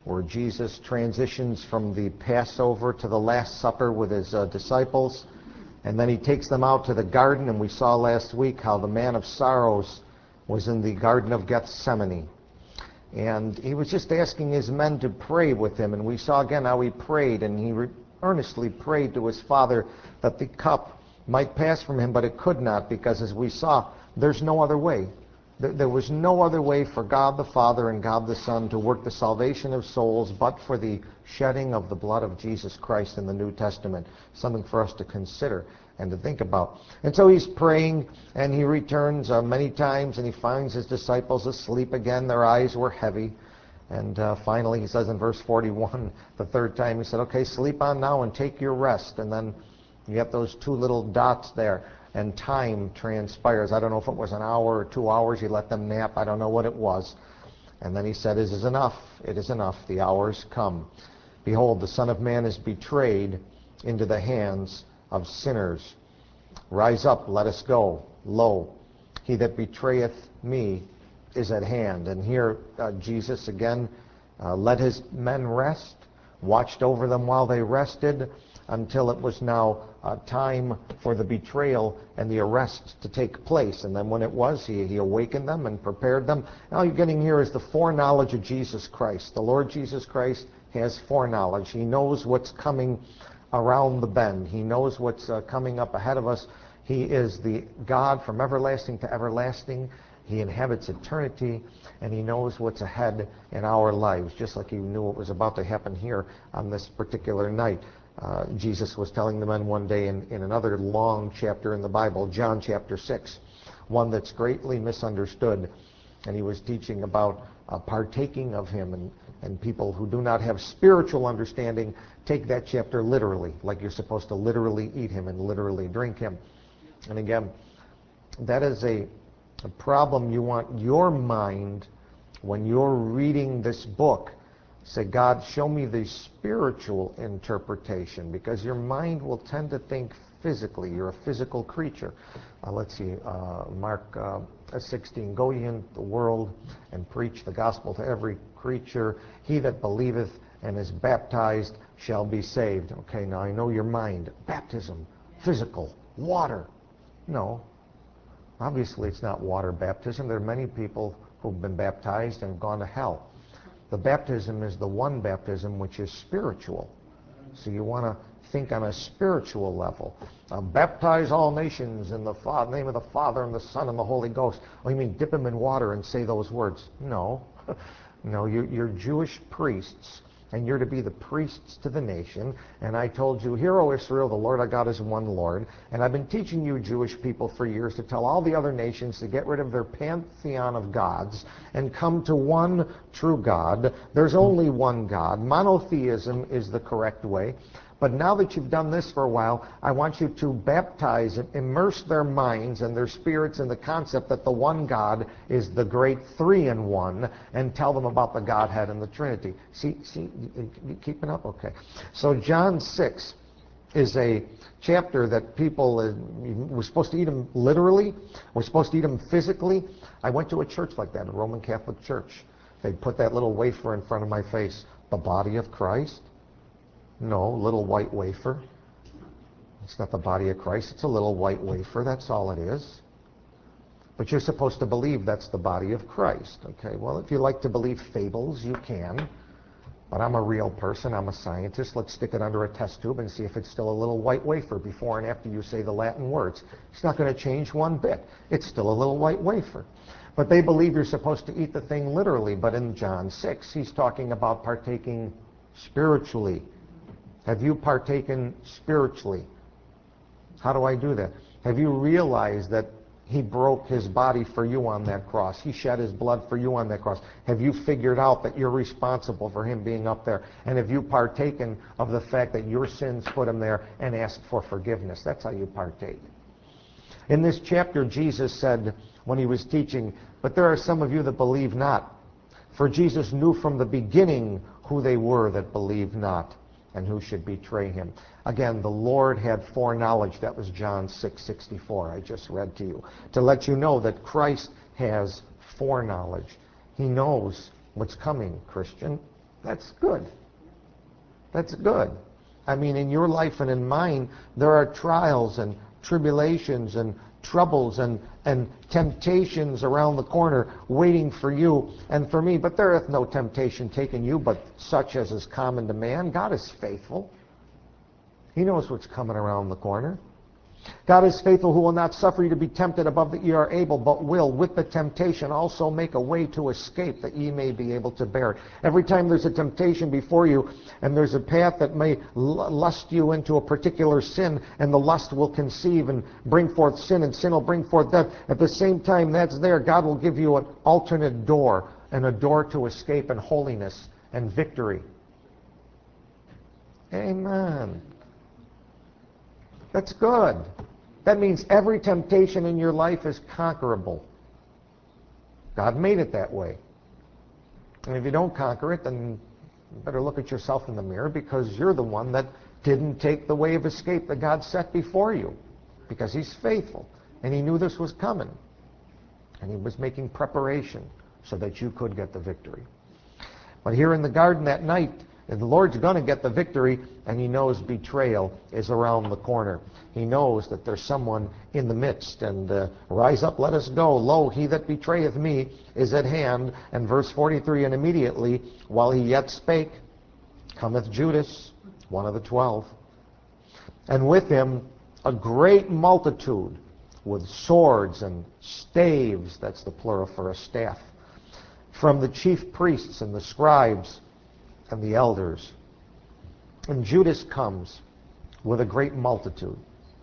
where Jesus transitions from the Passover to the Last Supper with his disciples. And then he takes them out to the garden, and we saw last week how the man of sorrows was in the Garden of Gethsemane. And he was just asking his men to pray with him, and we saw again how he prayed, and he earnestly prayed to his Father that the cup might pass from him, but it could not, because as we saw, there's no other way. There was no other way for God the Father and God the Son to work the salvation of souls but for the shedding of the blood of Jesus Christ in the New Testament. Something for us to consider and to think about. And so he's praying, and he returns many times, and he finds his disciples asleep again. Their eyes were heavy. And finally he says in verse 41, the third time, he said, okay, sleep on now and take your rest. And then you have those two little dots there. And time transpires. I don't know if it was an hour or 2 hours. He let them nap. I don't know what it was. And then he said, it is enough. It is enough. The hour's come. Behold, the Son of Man is betrayed into the hands of sinners. Rise up, let us go. Lo, he that betrayeth me is at hand. And here Jesus again let his men rest, watched over them while they rested, until it was now time for the betrayal and the arrest to take place. And then when it was, he awakened them and prepared them. All you're getting here is the foreknowledge of Jesus Christ. The Lord Jesus Christ has foreknowledge. He knows what's coming around the bend. He knows what's coming up ahead of us. He is the God from everlasting to everlasting. He inhabits eternity, and he knows what's ahead in our lives, just like he knew what was about to happen here on this particular night. Jesus was telling the men one day in another long chapter in the Bible, John chapter 6, one that's greatly misunderstood, and he was teaching about partaking of him, and people who do not have spiritual understanding take that chapter literally, like you're supposed to literally eat him and literally drink him. And again, that is a problem. You want your mind, when you're reading this book, say, God, show me the spiritual interpretation, because your mind will tend to think physically. You're a physical creature. Let's see, Mark 16, go ye into the world and preach the gospel to every creature. He that believeth and is baptized shall be saved. Okay, now I know your mind. Baptism, physical, water. No, obviously it's not water baptism. There are many people who've been baptized and have gone to hell. The baptism is the one baptism which is spiritual. So you want to think on a spiritual level. Baptize all nations in the name of the Father and the Son and the Holy Ghost. Oh, you mean dip them in water and say those words? No. No, you're Jewish priests, and you're to be the priests to the nation. And I told you, hear, O Israel, the Lord our God is one Lord. And I've been teaching you Jewish people for years to tell all the other nations to get rid of their pantheon of gods and come to one true God. There's only one God. Monotheism is the correct way. But now that you've done this for a while, I want you to baptize and immerse their minds and their spirits in the concept that the one God is the great three-in-one, and tell them about the Godhead and the Trinity. See, you keeping up? Okay. So John 6 is a chapter that people, we're supposed to eat them literally, we're supposed to eat them physically. I went to a church like that, a Roman Catholic church. They'd put that little wafer in front of my face. The body of Christ? No, little white wafer. It's not the body of Christ. It's a little white wafer. That's all it is. But you're supposed to believe that's the body of Christ. Okay, well, if you like to believe fables, you can. But I'm a real person. I'm a scientist. Let's stick it under a test tube and see if it's still a little white wafer before and after you say the Latin words. It's not going to change one bit. It's still a little white wafer. But they believe you're supposed to eat the thing literally. But in John 6, he's talking about partaking spiritually. Have you partaken spiritually? How do I do that? Have you realized that he broke his body for you on that cross? He shed his blood for you on that cross. Have you figured out that you're responsible for him being up there? And have you partaken of the fact that your sins put him there and asked for forgiveness? That's how you partake. In this chapter, Jesus said when he was teaching, but there are some of you that believe not. For Jesus knew from the beginning who they were that believed not, and who should betray him. Again, the Lord had foreknowledge. That was John 6:64 I just read to you. To let you know that Christ has foreknowledge. He knows what's coming, Christian. That's good. That's good. I mean, in your life and in mine, there are trials and tribulations and troubles and temptations around the corner waiting for you and for me. But there hath no temptation taken you, but such as is common to man. God is faithful. He knows what's coming around the corner. God is faithful, who will not suffer you to be tempted above that ye are able, but will with the temptation also make a way to escape, that ye may be able to bear it. Every time there's a temptation before you, and there's a path that may lust you into a particular sin, and the lust will conceive and bring forth sin, and sin will bring forth death. At the same time that's there, God will give you an alternate door, and a door to escape and holiness and victory. Amen. That's good. That means every temptation in your life is conquerable. God made it that way. And if you don't conquer it, then you better look at yourself in the mirror, because you're the one that didn't take the way of escape that God set before you. Because He's faithful. And He knew this was coming. And He was making preparation so that you could get the victory. But here in the garden that night, and the Lord's going to get the victory, and He knows betrayal is around the corner. He knows that there's someone in the midst, and rise up, let us go. Lo, he that betrayeth me is at hand. And verse 43, and immediately, while he yet spake, cometh Judas, one of the 12, and with him a great multitude with swords and staves, that's the plural for a staff, from the chief priests and the scribes and the elders. And Judas comes with a great multitude.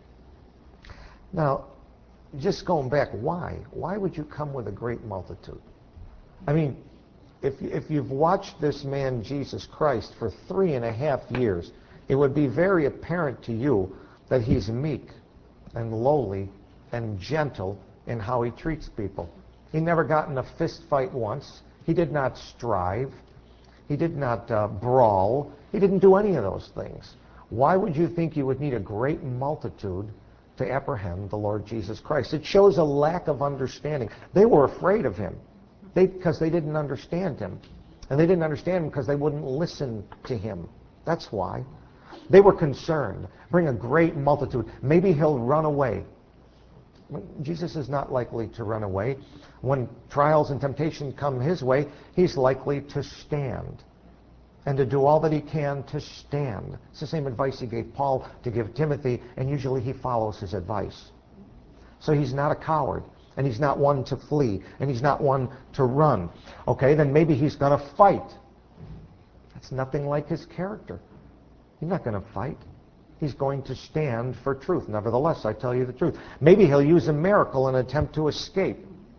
Now, just going back, why? Why would you come with a great multitude? I mean, if you've watched this man, Jesus Christ, for 3.5 years, it would be very apparent to you that he's meek and lowly and gentle in how he treats people. He never got in a fist fight once. He did not strive. He did not brawl. He didn't do any of those things. Why would you think you would need a great multitude to apprehend the Lord Jesus Christ? It shows a lack of understanding. They were afraid of Him because they didn't understand Him. And they didn't understand Him because they wouldn't listen to Him. That's why. They were concerned. Bring a great multitude. Maybe He'll run away. Jesus is not likely to run away. When trials and temptation come His way, He's likely to stand and to do all that He can to stand. It's the same advice He gave Paul to give Timothy, and usually he follows his advice. So He's not a coward, and He's not one to flee, and He's not one to run. Okay, then maybe He's going to fight. That's nothing like His character. He's not going to fight. He's going to stand for truth. Nevertheless, I tell you the truth. Maybe He'll use a miracle in an attempt to escape.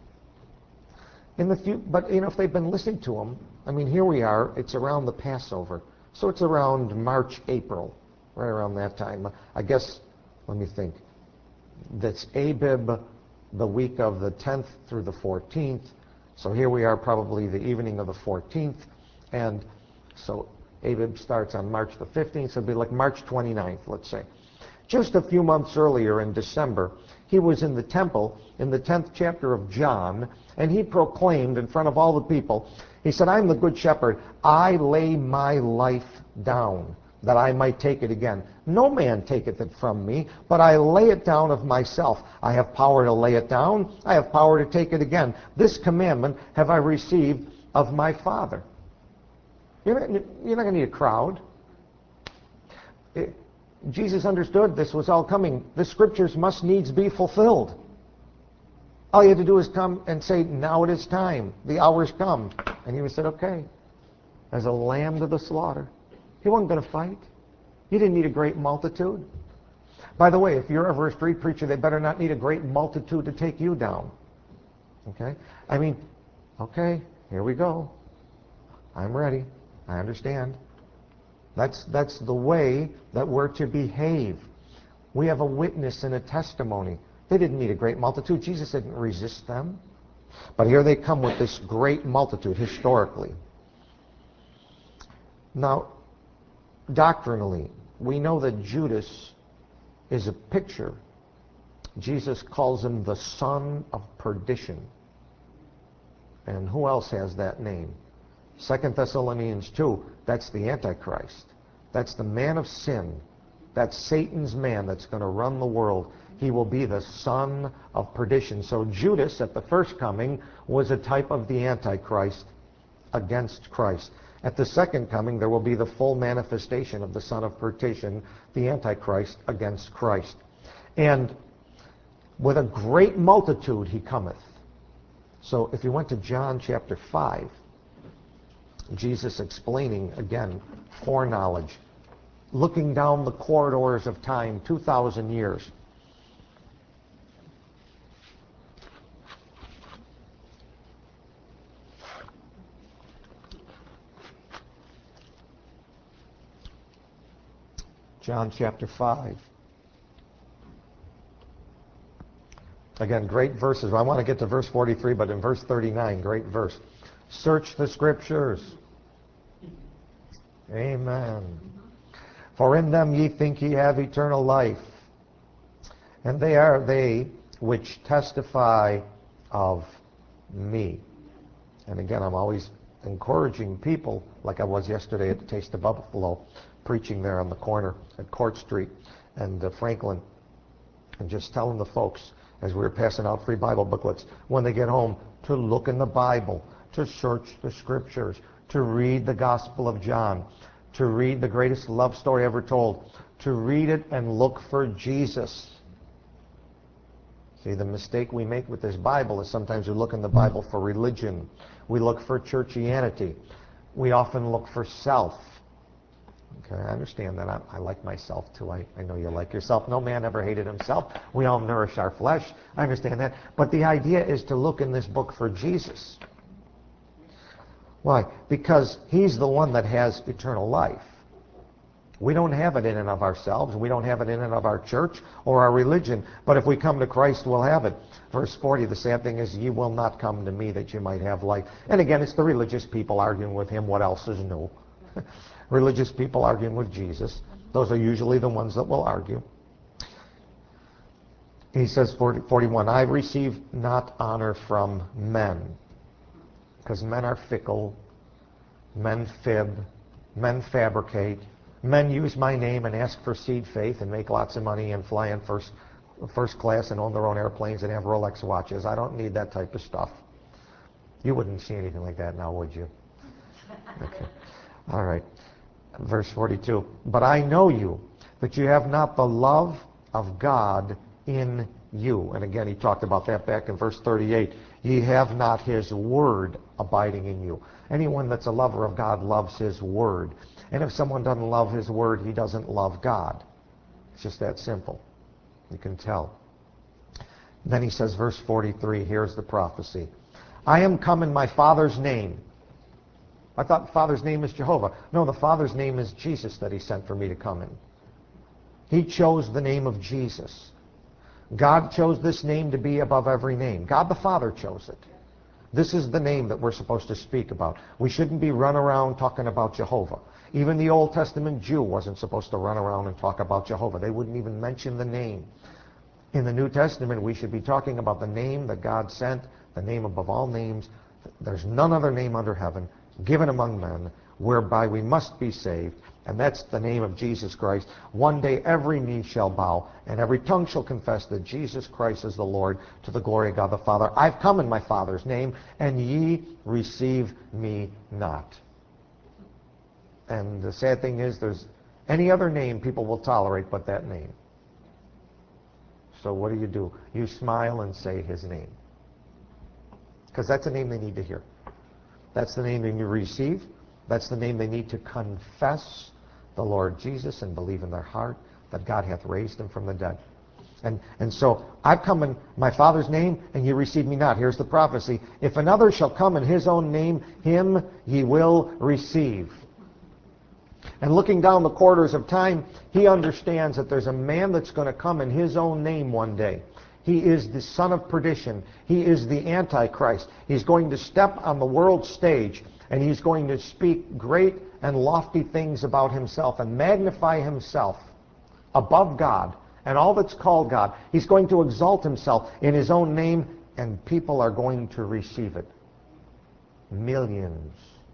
But if they've been listening to Him, I mean, here we are. It's around the Passover. So it's around March, April, right around that time. I guess, let me think. That's Abib, the week of the 10th through the 14th. So here we are, probably the evening of the 14th. And so Abib starts on March the 15th, so it'd be like March 29th, let's say. Just a few months earlier in December, He was in the temple in the 10th chapter of John, and He proclaimed in front of all the people, He said, I'm the good shepherd. I lay my life down that I might take it again. No man taketh it from me, but I lay it down of myself. I have power to lay it down. I have power to take it again. This commandment have I received of my Father. You're not going to need a crowd. Jesus understood this was all coming. The Scriptures must needs be fulfilled. All you had to do is come and say, now it is time. The hour's come. And He would say, okay, as a lamb to the slaughter. He wasn't going to fight. You didn't need a great multitude. By the way, if you're ever a street preacher, they better not need a great multitude to take you down. Okay? I mean, okay, here we go. I'm ready. I understand. That's the way that we're to behave. We have a witness and a testimony. They didn't need a great multitude. Jesus didn't resist them. But here they come with this great multitude historically. Now, doctrinally, we know that Judas is a picture. Jesus calls him the son of perdition. And who else has that name? 2 Thessalonians 2, that's the Antichrist. That's the man of sin. That's Satan's man that's going to run the world. He will be the son of perdition. So Judas at the first coming was a type of the Antichrist against Christ. At the second coming, there will be the full manifestation of the son of perdition, the Antichrist against Christ. And with a great multitude he cometh. So if you went to John chapter 5, Jesus explaining, again, foreknowledge, looking down the corridors of time, 2,000 years. John chapter 5. Again, great verses. I want to get to verse 43, but in verse 39, great verse. Search the Scriptures. Amen. For in them ye think ye have eternal life, and they are they which testify of me. And again, I'm always encouraging people, like I was yesterday at the Taste of Buffalo, preaching there on the corner at Court Street and Franklin, and just telling the folks, as we were passing out free Bible booklets, when they get home, to look in the Bible, to search the Scriptures, to read the Gospel of John, to read the greatest love story ever told, to read it and look for Jesus. See, the mistake we make with this Bible is sometimes we look in the Bible for religion. We look for churchianity. We often look for self. Okay, I understand that. I like myself too. I know you like yourself. No man ever hated himself. We all nourish our flesh. I understand that. But the idea is to look in this book for Jesus. Why? Because he's the one that has eternal life. We don't have it in and of ourselves. We don't have it in and of our church or our religion. But if we come to Christ, we'll have it. Verse 40, the sad thing is, ye will not come to me that you might have life. And again, it's the religious people arguing with him. What else is new? Religious people arguing with Jesus. Those are usually the ones that will argue. He says, 41, I receive not honor from men. Because men are fickle, men fib, men fabricate, men use my name and ask for seed faith and make lots of money and fly in first class and own their own airplanes and have Rolex watches. I don't need that type of stuff. You wouldn't see anything like that now, would you? Okay. All right. Verse 42, but I know you, that you have not the love of God in you. And again, he talked about that back in verse 38. Ye have not his word abiding in you. Anyone that's a lover of God loves his word. And if someone doesn't love his word, he doesn't love God. It's just that simple. You can tell. Then he says, verse 43, here's the prophecy. I am come in my Father's name. I thought the Father's name is Jehovah. No, the Father's name is Jesus that he sent for me to come in. He chose the name of Jesus. God chose this name to be above every name. God the Father chose it. This is the name that we're supposed to speak about. We shouldn't be run around talking about Jehovah. Even the Old Testament Jew wasn't supposed to run around and talk about Jehovah. They wouldn't even mention the name. In the New Testament, we should be talking about the name that God sent, the name above all names. There's none other name under heaven given among men whereby we must be saved, and that's the name of Jesus Christ. One day every knee shall bow and every tongue shall confess that Jesus Christ is the Lord, to the glory of God the Father. I've come in my Father's name, and ye receive me not. And the sad thing is, there's any other name people will tolerate but that name. So what do? You smile and say his name, because that's the name they need to hear. That's the name they need to receive. That's the name they need to confess the Lord Jesus and believe in their heart that God hath raised him from the dead. And so I've come in my Father's name, and ye receive me not. Here's the prophecy. If another shall come in his own name, him ye will receive. And looking down the corridors of time, he understands that there's a man that's going to come in his own name one day. He is the son of perdition. He is the Antichrist. He's going to step on the world stage, and he's going to speak great and lofty things about himself and magnify himself above God and all that's called God. He's going to exalt himself in his own name, and people are going to receive it. Millions.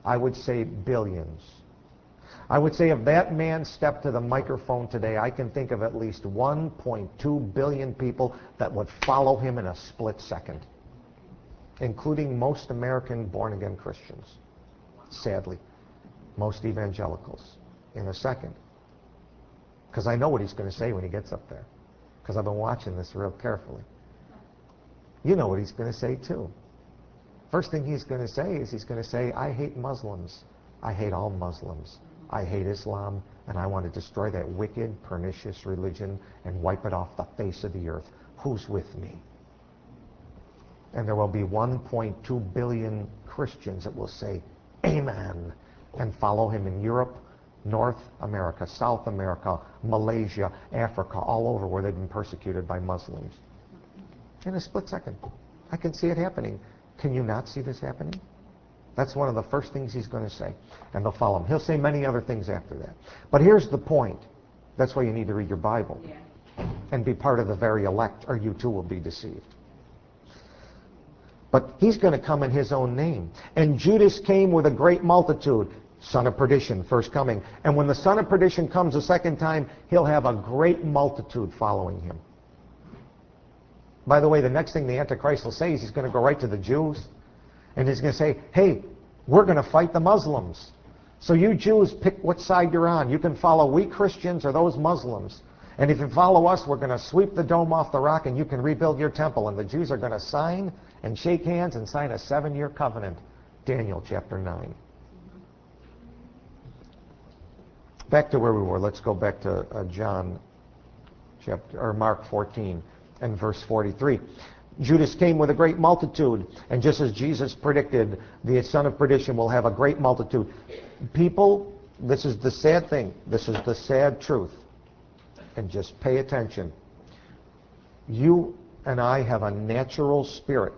I would say billions. I would say if that man stepped to the microphone today, I can think of at least 1.2 billion people that would follow him in a split second, including most American born-again Christians, sadly, most evangelicals, in a second. Because I know what he's going to say when he gets up there, because I've been watching this real carefully. You know what he's going to say, too. First thing he's going to say is he's going to say, I hate Muslims. I hate all Muslims. I hate Islam, and I want to destroy that wicked, pernicious religion and wipe it off the face of the earth. Who's with me? And there will be 1.2 billion Christians that will say, Amen, and follow him in Europe, North America, South America, Malaysia, Africa, all over where they've been persecuted by Muslims. In a split second. I can see it happening. Can you not see this happening? That's one of the first things he's going to say. And they'll follow him. He'll say many other things after that. But here's the point. That's why you need to read your Bible. Yeah. And be part of the very elect, or you too will be deceived. But he's going to come in his own name. And Judas came with a great multitude. Son of perdition, first coming. And when the son of perdition comes a second time, he'll have a great multitude following him. By the way, the next thing the Antichrist will say is he's going to go right to the Jews. And he's going to say, hey, we're going to fight the Muslims. So you Jews, pick what side you're on. You can follow we Christians or those Muslims. And if you follow us, we're going to sweep the dome off the rock and you can rebuild your temple. And the Jews are going to sign and shake hands and sign a 7-year covenant. Daniel chapter 9. Back to where we were. Let's go back to Mark 14 and verse 43. Judas came with a great multitude, and just as Jesus predicted, the son of perdition will have a great multitude. People, this is the sad thing. This is the sad truth. And just pay attention. You and I have a natural spirit.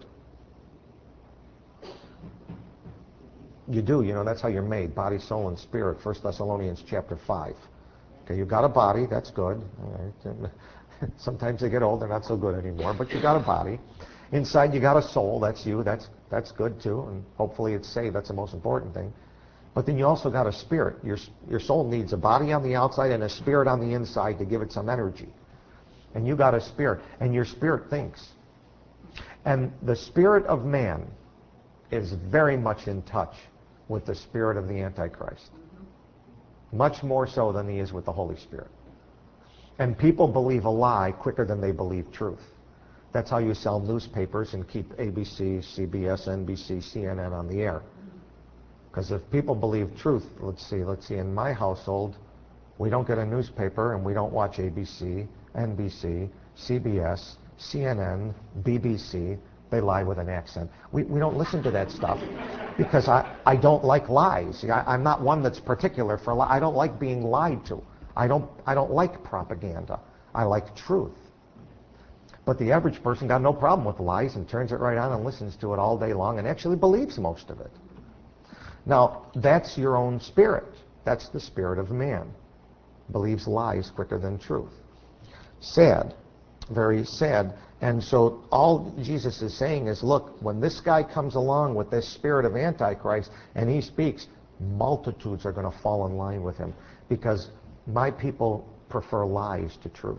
You do, you know, that's how you're made, body, soul, and spirit, 1 Thessalonians chapter 5. Okay, you got a body, that's good. All right. Sometimes they get old, they're not so good anymore, but you got a body. Inside you got a soul, that's you, that's good too, and hopefully it's saved, that's the most important thing. But then you also got a spirit. Your soul needs a body on the outside and a spirit on the inside to give it some energy. And you got a spirit, and your spirit thinks. And the spirit of man is very much in touch with the spirit of the Antichrist. Much more so than he is with the Holy Spirit. And people believe a lie quicker than they believe truth. That's how you sell newspapers and keep ABC, CBS, NBC, CNN on the air. Because if people believe truth, let's see, in my household, we don't get a newspaper and we don't watch ABC, NBC, CBS, CNN, BBC. They lie with an accent. We don't listen to that stuff because I don't like lies. I'm not one that's particular for lies. I don't like being lied to. I don't like propaganda. I like truth. But the average person got no problem with lies and turns it right on and listens to it all day long and actually believes most of it. Now, that's your own spirit. That's the spirit of man. Believes lies quicker than truth. Sad. Very sad. And so all Jesus is saying is, look, when this guy comes along with this spirit of Antichrist and he speaks, multitudes are going to fall in line with him because my people prefer lies to truth.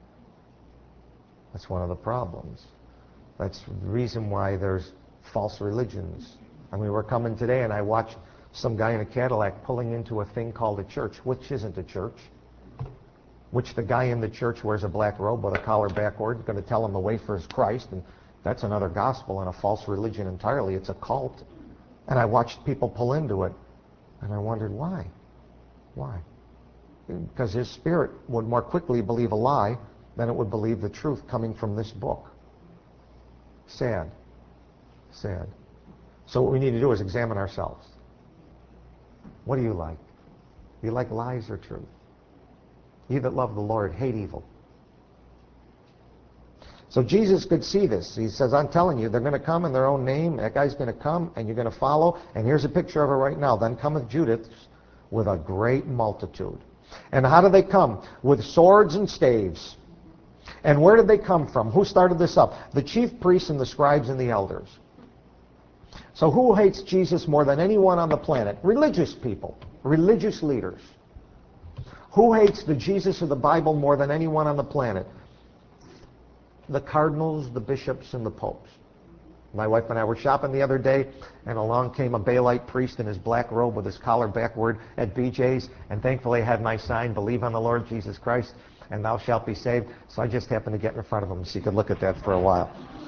That's one of the problems. That's the reason why there's false religions. I mean, we're coming today and I watched some guy in a Cadillac pulling into a thing called a church, which isn't a church. Which the guy in the church wears a black robe with a collar backward, going to tell him the way for his Christ, and that's another gospel and a false religion entirely. It's a cult. And I watched people pull into it, and I wondered why. Why? Because his spirit would more quickly believe a lie than it would believe the truth coming from this book. Sad. Sad. So what we need to do is examine ourselves. What do you like? Do you like lies or truth? Ye that love the Lord hate evil. So Jesus could see this. He says, I'm telling you, they're going to come in their own name. That guy's going to come, and you're going to follow. And here's a picture of it right now. Then cometh Judas with a great multitude. And how do they come? With swords and staves. And where did they come from? Who started this up? The chief priests and the scribes and the elders. So who hates Jesus more than anyone on the planet? Religious people, religious leaders. Who hates the Jesus of the Bible more than anyone on the planet? The cardinals, the bishops, and the popes. My wife and I were shopping the other day, and along came a Baelite priest in his black robe with his collar backward at BJ's, and thankfully I had my sign, believe on the Lord Jesus Christ, and thou shalt be saved. So I just happened to get in front of him so you could look at that for a while.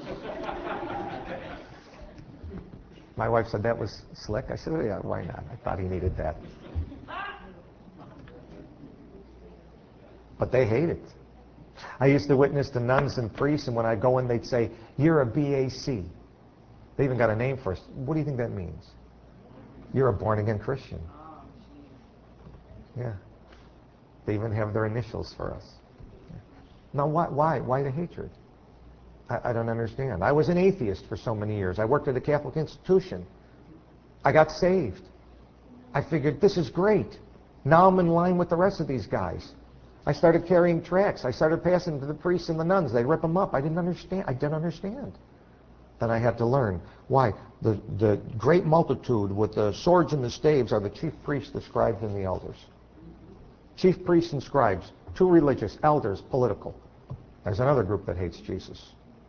My wife said that was slick. I said, oh, yeah, why not? I thought he needed that. But they hate it. I used to witness to nuns and priests, and when I go in, they'd say, you're a BAC. They even got a name for us. What do you think that means? You're a born-again Christian. Yeah. They even have their initials for us. Now, why? Why the hatred? I don't understand. I was an atheist for so many years. I worked at a Catholic institution. I got saved. I figured, this is great. Now I'm in line with the rest of these guys. I started carrying tracts. I started passing to the priests and the nuns. They'd rip them up. I didn't understand. Then I had to learn. Why? The great multitude with the swords and the staves are the chief priests, the scribes, and the elders. Chief priests and scribes, too religious, elders, political. There's another group that hates Jesus.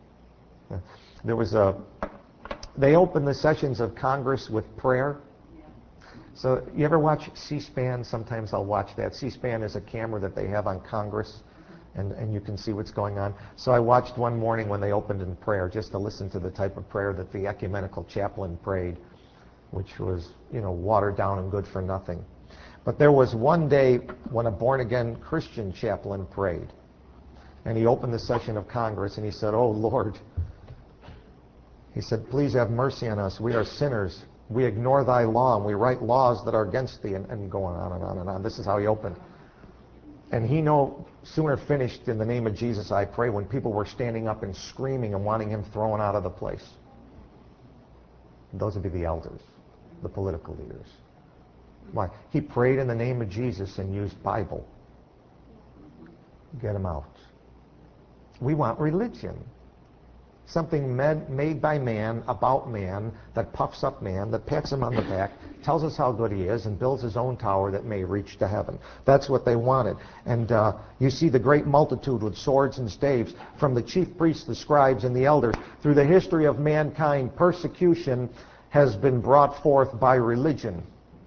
They opened the sessions of Congress with prayer. So you ever watch C-SPAN? Sometimes I'll watch that. C-SPAN is a camera that they have on Congress, and you can see what's going on. So I watched one morning when they opened in prayer, just to listen to the type of prayer that the ecumenical chaplain prayed, which was, watered down and good for nothing. But there was one day when a born-again Christian chaplain prayed, and he opened the session of Congress, and he said, oh, Lord, he said, please have mercy on us. We are sinners. We ignore thy law, and we write laws that are against thee, and going on and on and on. This is how he opened. And he no sooner finished, in the name of Jesus I pray, when people were standing up and screaming and wanting him thrown out of the place. Those would be the elders, the political leaders. Why? He prayed in the name of Jesus and used Bible. Get him out. We want religion. Something made by man, about man, that puffs up man, that pats him on the back, tells us how good he is, and builds his own tower that may reach to heaven. That's what they wanted. And you see the great multitude with swords and staves, from the chief priests, the scribes, and the elders. Through the history of mankind, persecution has been brought forth by religion.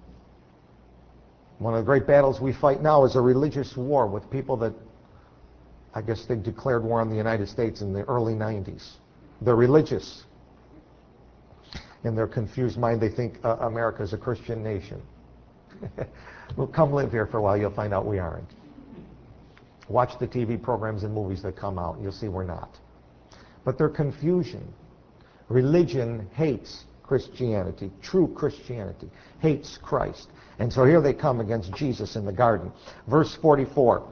One of the great battles we fight now is a religious war with people that, I guess they declared war on the United States in the early 90s. They're religious. In their confused mind, they think America's a Christian nation. Well, come live here for a while, you'll find out we aren't. Watch the TV programs and movies that come out, and you'll see we're not. But they're confusion. Religion hates Christianity. True Christianity hates Christ. And so here they come against Jesus in the garden. Verse 44.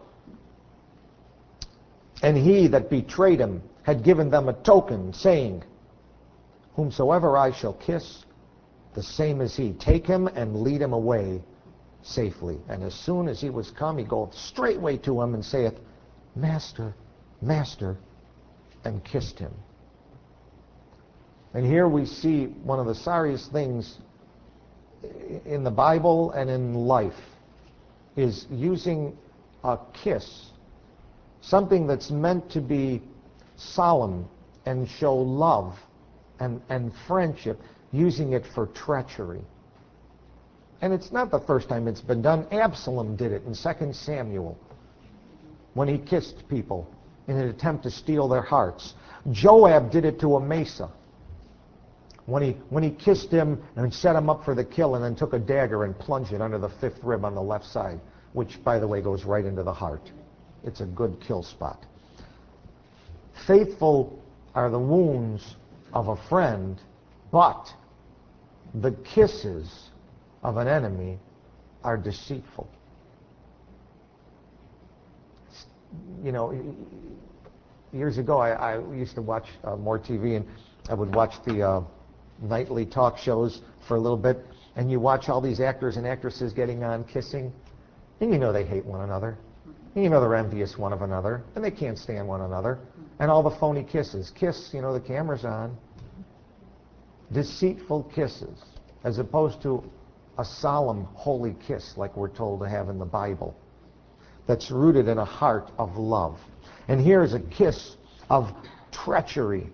And he that betrayed him had given them a token, saying, whomsoever I shall kiss, the same is he. Take him and lead him away safely. And as soon as he was come, he goeth straightway to him and saith, Master, Master, and kissed him. And here we see one of the sorriest things in the Bible and in life, is using a kiss, something that's meant to be solemn and show love and friendship, using it for treachery. And it's not the first time it's been done. Absalom did it in 2 Samuel when he kissed people in an attempt to steal their hearts. Joab did it to Amasa when he kissed him and set him up for the kill, and then took a dagger and plunged it under the 5th rib on the left side, which, by the way, goes right into the heart. It's a good kill spot. Faithful are the wounds of a friend, but the kisses of an enemy are deceitful. Years ago, I used to watch more TV, and I would watch the nightly talk shows for a little bit, and you watch all these actors and actresses getting on kissing, and they hate one another. And they're envious one of another, and they can't stand one another. And all the phony kisses. Kiss, the camera's on. deceitful kisses, as opposed to a solemn, holy kiss like we're told to have in the Bible, that's rooted in a heart of love. And here is a kiss of treachery.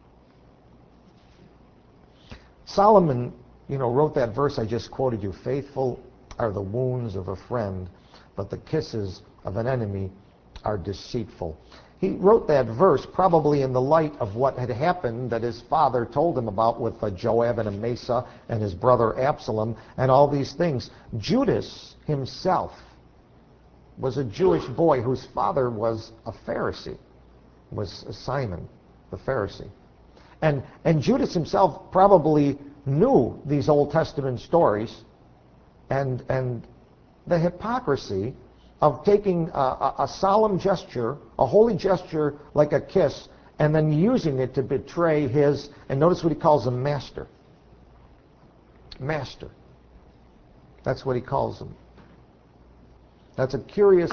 Solomon, wrote that verse I just quoted you, faithful are the wounds of a friend, but the kisses of an enemy are deceitful. He wrote that verse probably in the light of what had happened that his father told him about with Joab and Amasa and his brother Absalom and all these things. Judas himself was a Jewish boy whose father was a Pharisee, was Simon the Pharisee. And Judas himself probably knew these Old Testament stories and the hypocrisy of taking a solemn gesture, a holy gesture like a kiss, and then using it to betray his, and notice what he calls him, master. Master. That's what he calls him. That's a curious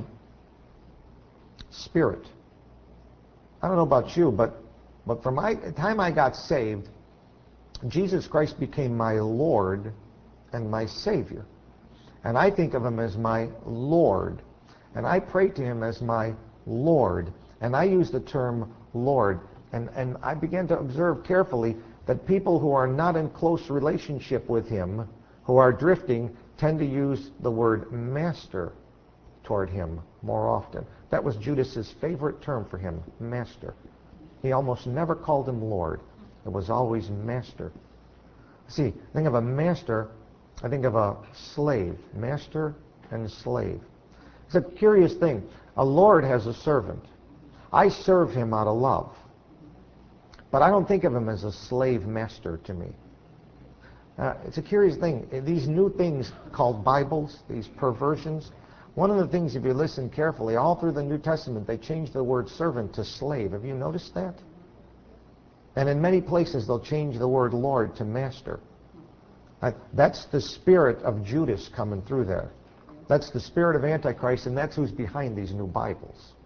spirit. I don't know about you, but from the time I got saved, Jesus Christ became my Lord and my Savior. And I think of him as my Lord. And I pray to him as my Lord. And I use the term Lord. And I began to observe carefully that people who are not in close relationship with him, who are drifting, tend to use the word master toward him more often. That was Judas's favorite term for him, master. He almost never called him Lord. It was always master. See, think of a master, I think of a slave. Master and slave. It's a curious thing. A Lord has a servant. I serve him out of love. But I don't think of him as a slave master to me. It's a curious thing. These new things called Bibles, these perversions, one of the things, if you listen carefully, all through the New Testament, they change the word servant to slave. Have you noticed that? And in many places, they'll change the word Lord to master. That's the spirit of Judas coming through there. That's the spirit of Antichrist, and that's who's behind these new Bibles.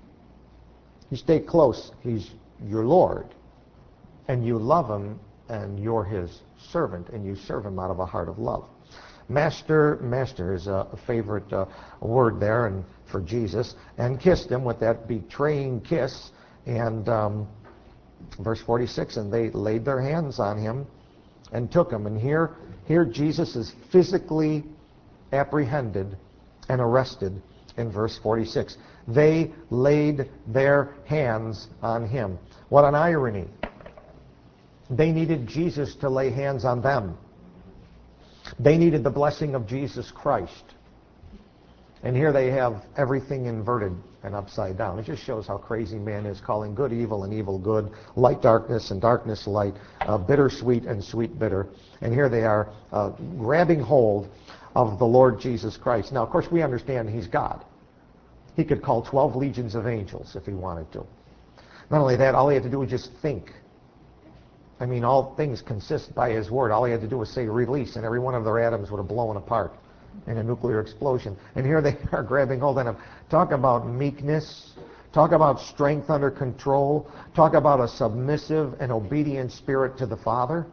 You stay close. He's your Lord, and you love him, and you're his servant, and you serve him out of a heart of love. Master is a favorite word there and for Jesus, and kissed him with that betraying kiss. And verse 46, and they laid their hands on him and took him. And here Jesus is physically apprehended and arrested in verse 46. They laid their hands on him. What an irony. They needed Jesus to lay hands on them. They needed the blessing of Jesus Christ. And here they have everything inverted and upside down. It just shows how crazy man is, calling good evil and evil good, light darkness and darkness light, bitter sweet and sweet bitter. And here they are grabbing hold of the Lord Jesus Christ. Now, of course, we understand he's God. He could call 12 legions of angels if he wanted to. Not only that, all he had to do was just think. I mean, all things consist by his word. All he had to do was say release, and every one of their atoms would have blown apart in a nuclear explosion. And here they are grabbing hold of him. Talk about meekness. Talk about strength under control. Talk about a submissive and obedient spirit to the Father.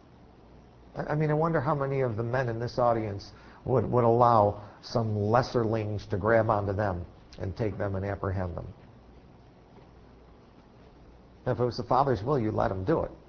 I mean, I wonder how many of the men in this audience would allow some lesserlings to grab onto them and take them and apprehend them. If it was the Father's will, you'd let him do it.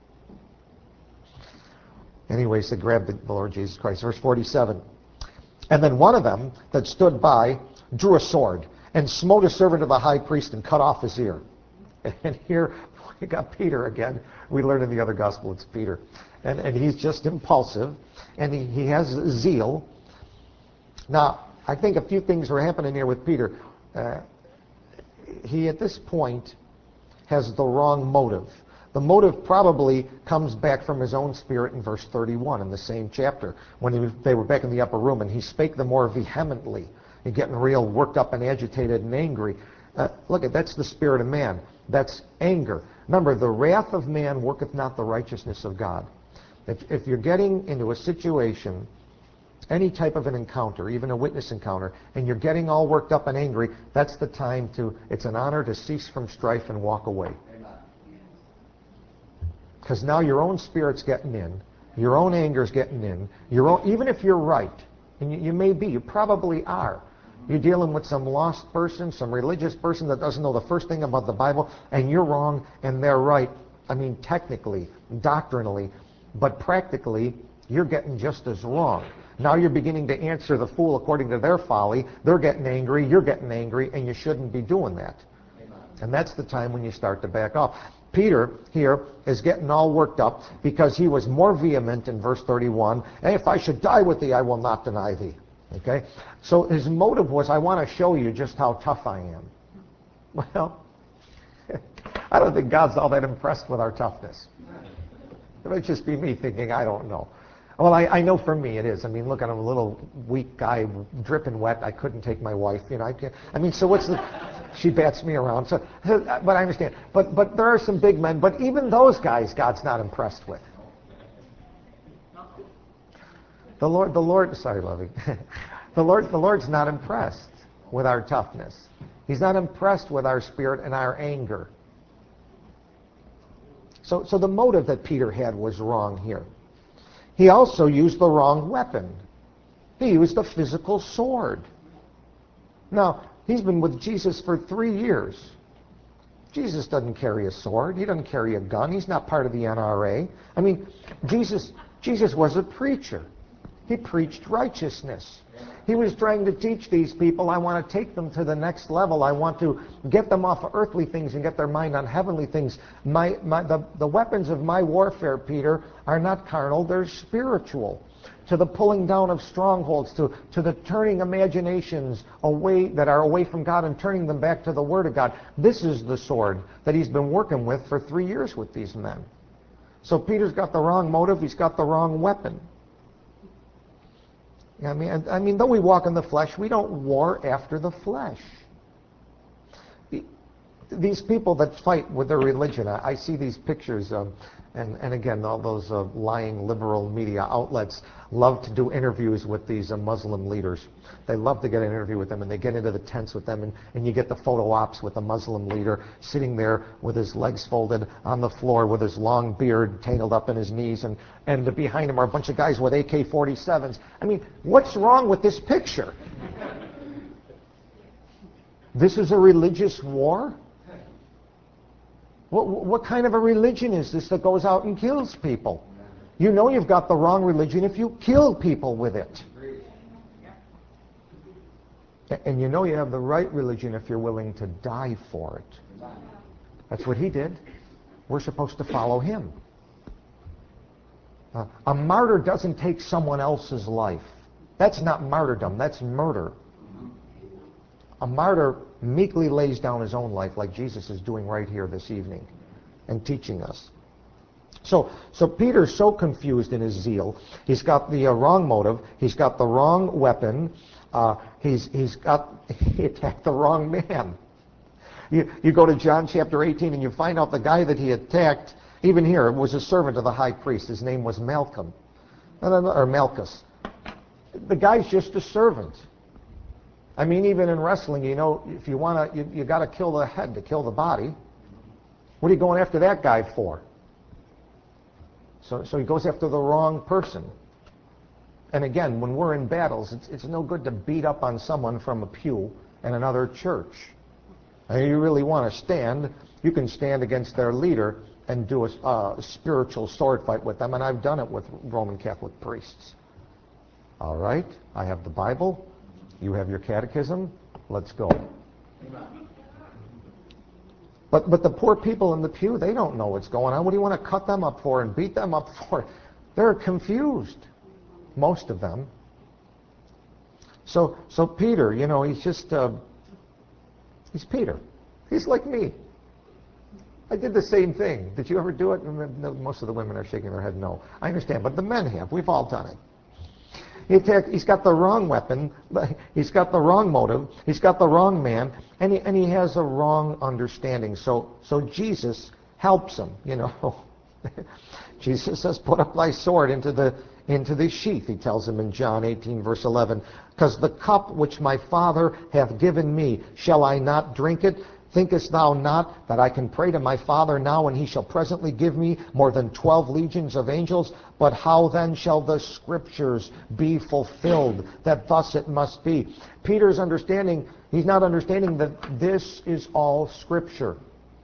Anyways, they grabbed the Lord Jesus Christ. Verse 47. And then one of them that stood by drew a sword and smote a servant of the high priest and cut off his ear. And here we got Peter again. We learned in the other gospel it's Peter. And he's just impulsive. And he has zeal. Now, I think a few things were happening here with Peter. He, at this point, has the wrong motive. The motive probably comes back from his own spirit in verse 31 in the same chapter when they were back in the upper room, and he spake the more vehemently. You're getting real worked up and agitated and angry. Look, that's the spirit of man. That's anger. Remember, the wrath of man worketh not the righteousness of God. If you're getting into a situation, any type of an encounter, even a witness encounter, and you're getting all worked up and angry, that's the time it's an honor to cease from strife and walk away. Because now your own spirit's getting in, your own anger's getting in, even if you're right, and you may be, you probably are. You're dealing with some lost person, some religious person that doesn't know the first thing about the Bible, and you're wrong and they're right. I mean, technically, doctrinally, but practically, you're getting just as wrong. Now you're beginning to answer the fool according to their folly. They're getting angry, you're getting angry, and you shouldn't be doing that. Amen. And that's the time when you start to back off. Peter here is getting all worked up because he was more vehement in verse 31. Hey, if I should die with thee, I will not deny thee. Okay? So his motive was, I want to show you just how tough I am. Well, I don't think God's all that impressed with our toughness. It might just be me thinking, I don't know. Well, I know for me it is. I mean, look, I'm a little weak guy, dripping wet. I couldn't take my wife. You know, so what's the... She bats me around. So, but I understand. But there are some big men. But even those guys, God's not impressed with. The Lord. Sorry, Lovey. The Lord's not impressed with our toughness. He's not impressed with our spirit and our anger. So the motive that Peter had was wrong here. He also used the wrong weapon. He used a physical sword. Now, he's been with Jesus for 3 years. Jesus doesn't carry a sword. He doesn't carry a gun. He's not part of the NRA. I mean, Jesus was a preacher. He preached righteousness. He was trying to teach these people, I want to take them to the next level. I want to get them off of earthly things and get their mind on heavenly things. The weapons of my warfare, Peter, are not carnal, they're spiritual. To the pulling down of strongholds, to the turning imaginations away that are away from God and turning them back to the Word of God. This is the sword that he's been working with for 3 years with these men. So Peter's got the wrong motive, he's got the wrong weapon. I mean, though we walk in the flesh, we don't war after the flesh. These people that fight with their religion, I see these pictures, and again, all those lying liberal media outlets love to do interviews with these Muslim leaders. They love to get an interview with them, and they get into the tents with them, and you get the photo ops with a Muslim leader sitting there with his legs folded on the floor with his long beard tangled up in his knees, and behind him are a bunch of guys with AK-47s. I mean, what's wrong with this picture? This is a religious war? What kind of a religion is this that goes out and kills people? You know you've got the wrong religion if you kill people with it. And you know you have the right religion if you're willing to die for it. That's what he did. We're supposed to follow him. A martyr doesn't take someone else's life. That's not martyrdom, that's murder. A martyr meekly lays down his own life like Jesus is doing right here this evening and teaching us. So Peter's so confused in his zeal. He's got the wrong motive. He's got the wrong weapon. He attacked the wrong man. You go to John chapter 18 and you find out the guy that he attacked, even here, was a servant of the high priest. His name was Malchus. The guy's just a servant. I mean, even in wrestling, you know, if you want to, you got to kill the head to kill the body. What are you going after that guy for? So he goes after the wrong person. And again, when we're in battles, it's no good to beat up on someone from a pew in another church. And you really want to stand, you can stand against their leader and do a spiritual sword fight with them. And I've done it with Roman Catholic priests. All right, I have the Bible. You have your catechism. Let's go. But the poor people in the pew, they don't know what's going on. What do you want to cut them up for and beat them up for? They're confused, most of them. So Peter, you know, he's Peter. He's like me. I did the same thing. Did you ever do it? Most of the women are shaking their head no. I understand, but the men have. We've all done it. He's got the wrong weapon, he's got the wrong motive, he's got the wrong man, and he has a wrong understanding. So Jesus helps him, you know. Jesus says, put up thy sword into the sheath, he tells him in John 18, verse 11. Because the cup which my Father hath given me, shall I not drink it? Thinkest thou not that I can pray to my Father now, and he shall presently give me more than 12 legions of angels? But how then shall the Scriptures be fulfilled, that thus it must be? Peter's understanding, he's not understanding that this is all Scripture.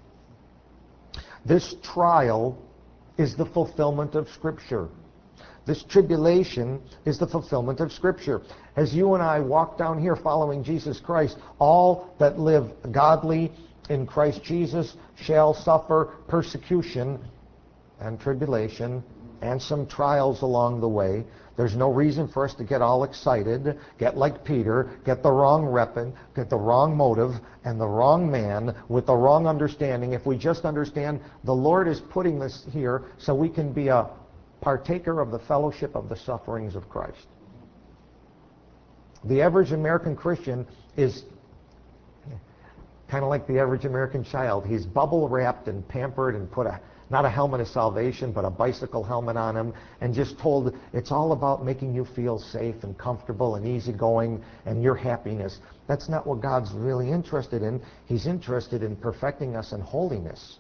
This trial is the fulfillment of Scripture. This tribulation is the fulfillment of Scripture. As you and I walk down here following Jesus Christ, all that live godly in Christ Jesus shall suffer persecution and tribulation and some trials along the way. There's no reason for us to get all excited, get like Peter, get the wrong weapon, get the wrong motive, and the wrong man with the wrong understanding. If we just understand the Lord is putting this here so we can be a partaker of the fellowship of the sufferings of Christ. The average American Christian is kind of like the average American child. He's bubble wrapped and pampered and put not a helmet of salvation, but a bicycle helmet on him, and just told it's all about making you feel safe and comfortable and easygoing and your happiness. That's not what God's really interested in. He's interested in perfecting us in holiness.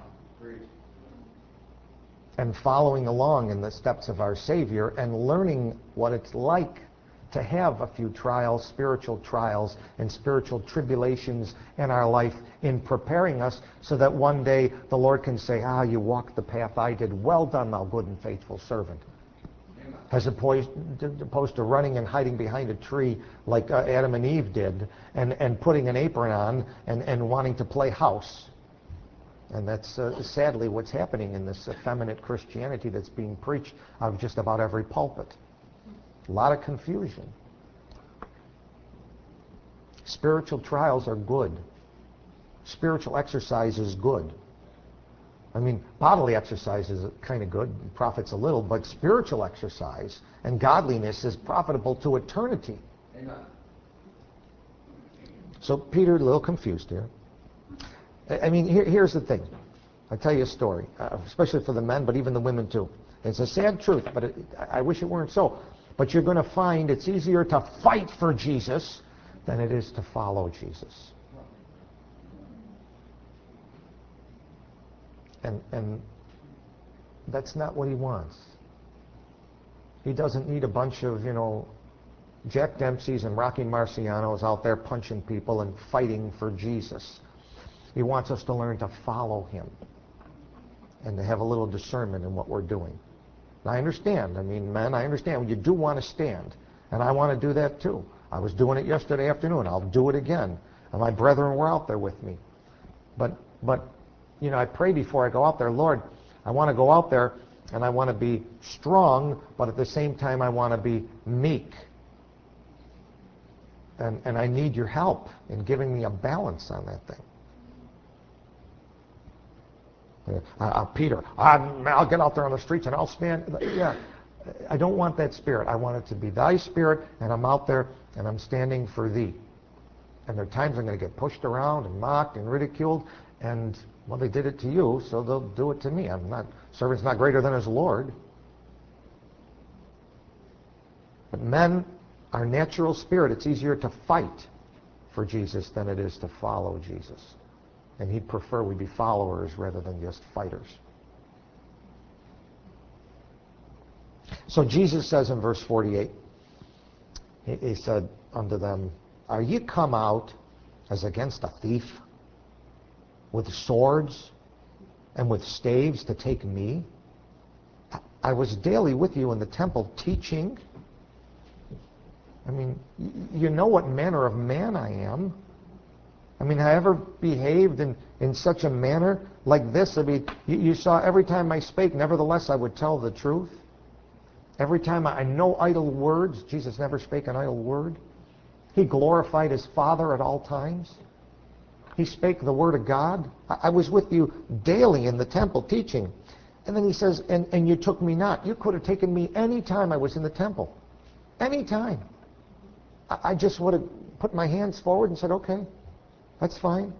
And following along in the steps of our Savior and learning what it's like to have a few trials, spiritual trials, and spiritual tribulations in our life in preparing us so that one day the Lord can say, you walked the path I did. Well done, thou good and faithful servant. Amen. As opposed to running and hiding behind a tree like Adam and Eve did and putting an apron on and wanting to play house. And that's sadly what's happening in this effeminate Christianity that's being preached out of just about every pulpit. A lot of confusion. Spiritual trials are good. Spiritual exercise is good. I mean, bodily exercise is kind of good, profits a little, but spiritual exercise and godliness is profitable to eternity. Amen. So Peter, a little confused here. I mean, here's the thing. I'll tell you a story, especially for the men, but even the women too. It's a sad truth, but I wish it weren't so. But you're going to find it's easier to fight for Jesus than it is to follow Jesus. And that's not what he wants. He doesn't need a bunch of, Jack Dempsey's and Rocky Marcianos out there punching people and fighting for Jesus. He wants us to learn to follow him and to have a little discernment in what we're doing. And I understand. Men, I understand. You do want to stand. And I want to do that too. I was doing it yesterday afternoon. I'll do it again. And my brethren were out there with me. But I pray before I go out there, Lord, I want to go out there and I want to be strong, but at the same time I want to be meek. And I need your help in giving me a balance on that thing. Peter, I'll get out there on the streets and I'll stand. Yeah, I don't want that spirit. I want it to be thy spirit, and I'm out there and I'm standing for thee. And there are times I'm going to get pushed around and mocked and ridiculed, and well, they did it to you, so they'll do it to me. Servant's not greater than his Lord. But men, our natural spirit, it's easier to fight for Jesus than it is to follow Jesus. And he'd prefer we be followers rather than just fighters. So Jesus says in verse 48, he said unto them, are ye come out as against a thief, with swords and with staves to take me? I was daily with you in the temple teaching. You know what manner of man I am. Have I ever behaved in such a manner like this? You saw every time I spake, nevertheless I would tell the truth. Every time no idle words. Jesus never spake an idle word. He glorified his Father at all times. He spake the word of God. I was with you daily in the temple teaching. And then he says, and you took me not. You could have taken me any time I was in the temple. Any time. I just would have put my hands forward and said, okay, that's fine.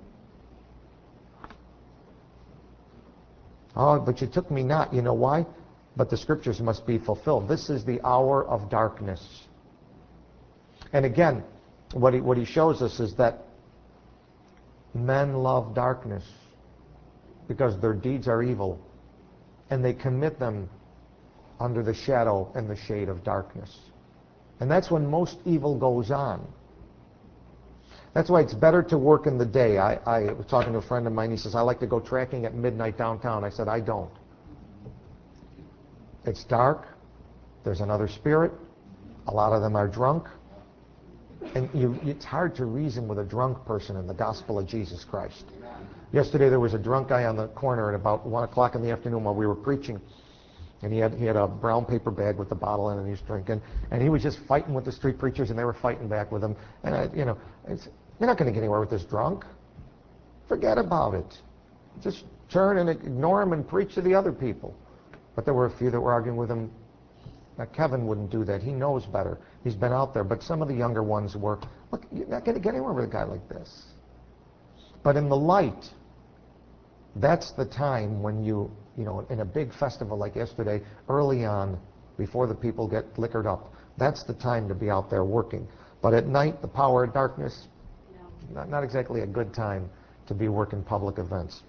Oh, but you took me not. You know why? But the scriptures must be fulfilled. This is the hour of darkness. And again, what he shows us is that Men love darkness because their deeds are evil, and they commit them under the shadow and the shade of darkness. And that's when most evil goes on. That's why it's better to work in the day. I was talking to a friend of mine. He says, I like to go tracking at midnight downtown. I said, I don't. It's dark. There's another spirit. A lot of them are drunk. And it's hard to reason with a drunk person in the gospel of Jesus Christ. Yesterday there was a drunk guy on the corner at about 1 o'clock in the afternoon while we were preaching. And he had a brown paper bag with the bottle in it, and he was drinking. And he was just fighting with the street preachers, and they were fighting back with him. And, you're not going to get anywhere with this drunk. Forget about it. Just turn and ignore him and preach to the other people. But there were a few that were arguing with him. Now, Kevin wouldn't do that. He knows better. He's been out there. But some of the younger ones were, look, you're not going to get anywhere with a guy like this. But in the light, that's the time when in a big festival like yesterday, early on, before the people get liquored up, that's the time to be out there working. But at night, the power of darkness, not exactly a good time to be working public events.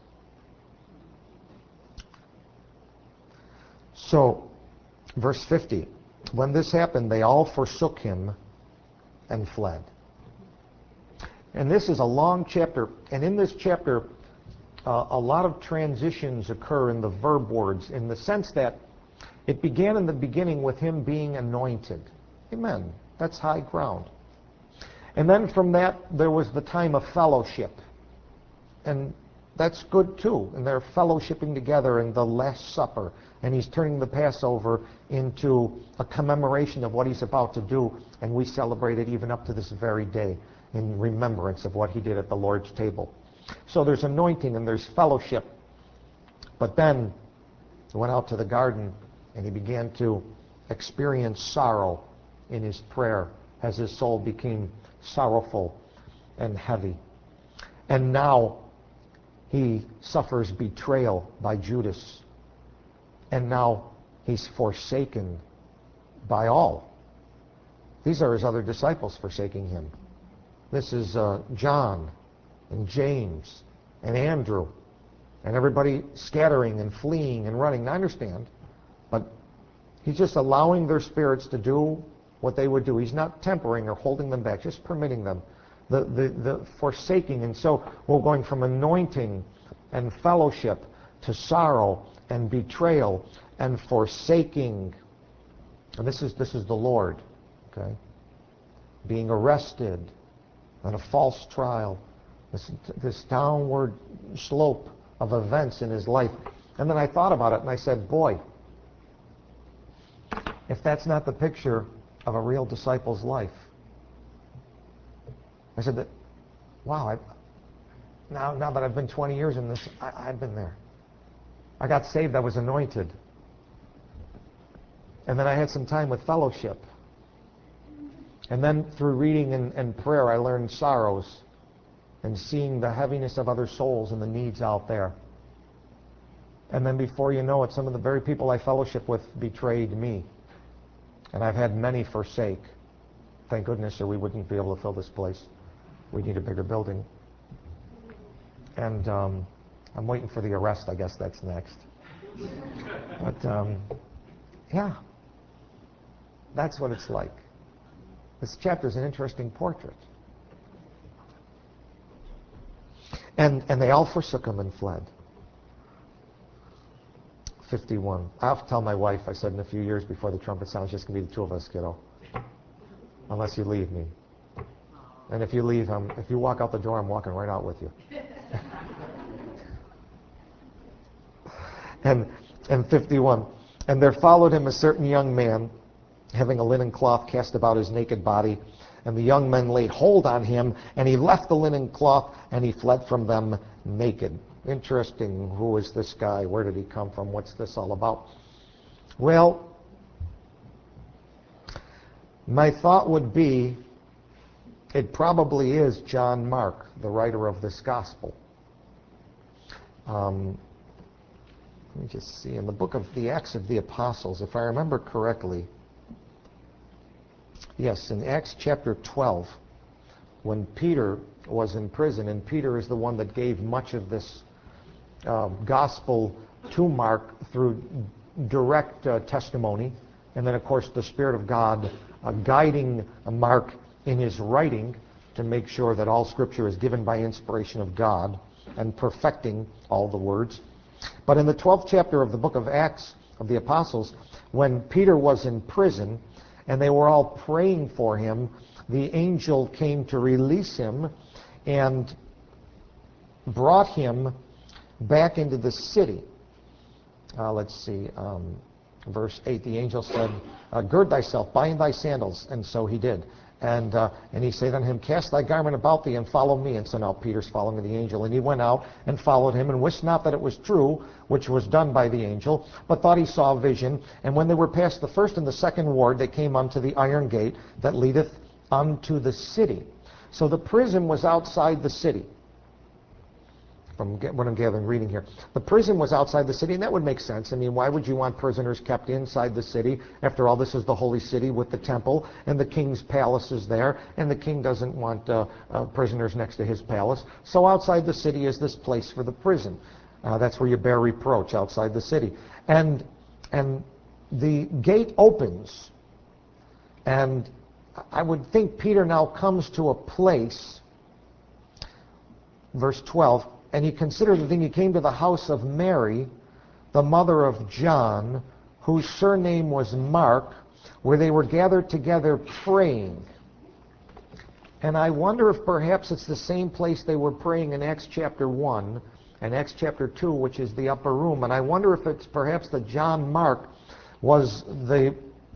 So, verse 50, when this happened, they all forsook him and fled. And this is a long chapter, and in this chapter, a lot of transitions occur in the verb words, in the sense that it began in the beginning with him being anointed. Amen. That's high ground. And then from that, there was the time of fellowship. And that's good too. And they're fellowshipping together in the Last Supper. And he's turning the Passover into a commemoration of what he's about to do. And we celebrate it even up to this very day in remembrance of what he did at the Lord's table. So there's anointing and there's fellowship. But then he went out to the garden and he began to experience sorrow in his prayer as his soul became sorrowful and heavy. And now he suffers betrayal by Judas. And now he's forsaken by all. These are his other disciples forsaking him. This is John and James and Andrew and everybody scattering and fleeing and running. I understand, but he's just allowing their spirits to do what they would do. He's not tempering or holding them back, just permitting them. The forsaking. And so we're going from anointing and fellowship to sorrow and betrayal and forsaking. And this is the Lord, okay? Being arrested and a false trial. This downward slope of events in his life. And then I thought about it and I said, boy, if that's not the picture of a real disciple's life. I said that, wow, now that I've been 20 years in this, I've been there. I got saved, I was anointed. And then I had some time with fellowship. And then through reading and prayer, I learned sorrows and seeing the heaviness of other souls and the needs out there. And then before you know it, some of the very people I fellowship with betrayed me. And I've had many forsake. Thank goodness, or we wouldn't be able to fill this place. We need a bigger building. And I'm waiting for the arrest. I guess that's next. But yeah, that's what it's like. This chapter is an interesting portrait. And they all forsook him and fled. 51. I have to tell my wife, I said in a few years before the trumpet sounds, it's just going to be the two of us, kiddo. Unless you leave me. And if you leave him, if you walk out the door, I'm walking right out with you. And 51. And there followed him a certain young man, having a linen cloth cast about his naked body. And the young men laid hold on him, and he left the linen cloth, and he fled from them naked. Interesting. Who is this guy? Where did he come from? What's this all about? Well, my thought would be it probably is John Mark, the writer of this gospel. Let me just see. In the book of the Acts of the Apostles, if I remember correctly, yes, in Acts chapter 12, when Peter was in prison, and Peter is the one that gave much of this gospel to Mark through direct testimony, and then of course the Spirit of God guiding Mark in his writing to make sure that all Scripture is given by inspiration of God and perfecting all the words. But in the 12th chapter of the book of Acts of the Apostles, when Peter was in prison and they were all praying for him, the angel came to release him and brought him back into the city. Let's see, verse 8, the angel said, gird thyself, bind thy sandals. And so he did. And he said unto him, cast thy garment about thee and follow me. And so now Peter's following the angel. And he went out and followed him, and wist not that it was true, which was done by the angel, but thought he saw a vision. And when they were past the first and the second ward, they came unto the iron gate that leadeth unto the city. So the prison was outside the city. From what I'm gathering, reading here. The prison was outside the city, and that would make sense. I mean, why would you want prisoners kept inside the city? After all, this is the holy city with the temple, and the king's palace is there, and the king doesn't want prisoners next to his palace. So outside the city is this place for the prison. That's where you bear reproach, outside the city. And the gate opens, and I would think Peter now comes to a place, verse 12, and he considered the thing. He came to the house of Mary, the mother of John, whose surname was Mark, where they were gathered together praying. And I wonder if perhaps it's the same place they were praying in Acts chapter 1 and Acts chapter 2, which is the upper room. And I wonder if it's perhaps that John Mark was the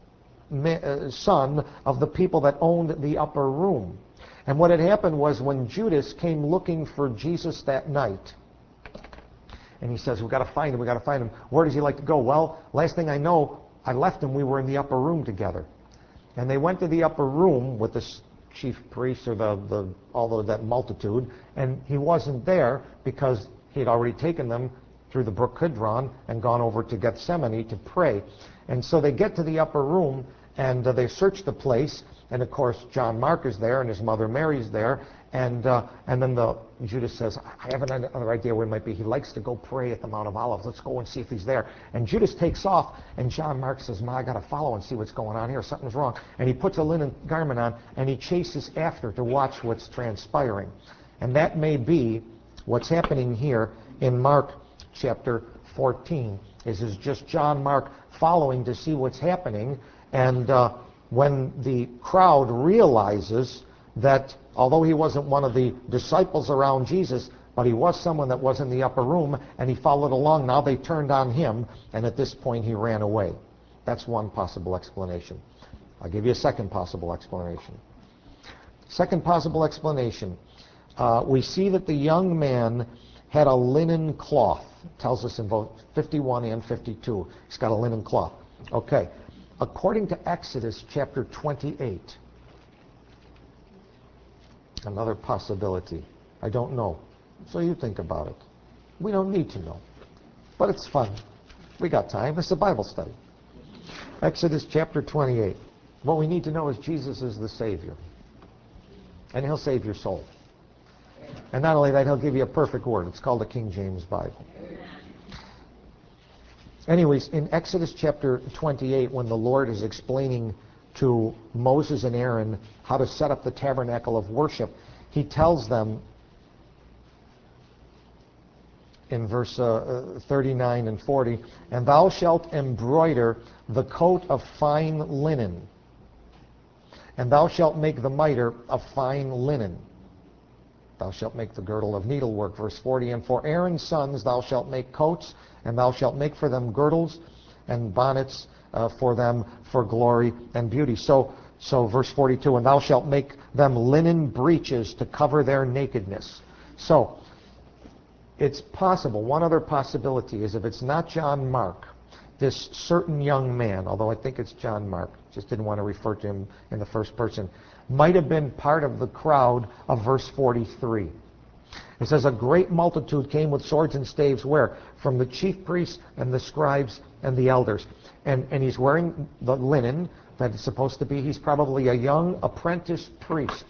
son of the people that owned the upper room. And what had happened was when Judas came looking for Jesus that night, and he says, we've got to find him, we've got to find him. Where does he like to go? Well, last thing I know, I left him, we were in the upper room together. And they went to the upper room with the chief priests or all of that multitude, and he wasn't there because he had already taken them through the brook Kidron and gone over to Gethsemane to pray. And so they get to the upper room, and they search the place. And of course, John Mark is there, and his mother Mary's there, and then Judas says, I have another idea where he might be. He likes to go pray at the Mount of Olives. Let's go and see if he's there. And Judas takes off, and John Mark says, I got to follow and see what's going on here. Something's wrong. And he puts a linen garment on, and he chases after to watch what's transpiring. And that may be what's happening here in Mark chapter 14. Is just John Mark following to see what's happening, and when the crowd realizes that although he wasn't one of the disciples around Jesus, but he was someone that was in the upper room, and he followed along, now they turned on him, and at this point he ran away. That's one possible explanation. I'll give you a second possible explanation. Second possible explanation. We see that the young man had a linen cloth. It tells us in both 51 and 52. He's got a linen cloth. Okay. According to Exodus chapter 28, another possibility. I don't know. So you think about it. We don't need to know. But it's fun. We got time. It's a Bible study. Exodus chapter 28. What we need to know is Jesus is the Savior. And He'll save your soul. And not only that, He'll give you a perfect word. It's called the King James Bible. Anyways, in Exodus chapter 28, when the Lord is explaining to Moses and Aaron how to set up the tabernacle of worship, He tells them in verse 39 and 40, and thou shalt embroider the coat of fine linen, and thou shalt make the mitre of fine linen. Thou shalt make the girdle of needlework. Verse 40, and for Aaron's sons thou shalt make coats, and thou shalt make for them girdles and bonnets for them for glory and beauty. So verse 42, and thou shalt make them linen breeches to cover their nakedness. So it's possible. One other possibility is if it's not John Mark, this certain young man, although I think it's John Mark, just didn't want to refer to him in the first person, might have been part of the crowd of verse 43. It says, a great multitude came with swords and staves, where? From the chief priests and the scribes and the elders. And he's wearing the linen that is supposed to be, he's probably a young apprentice priest.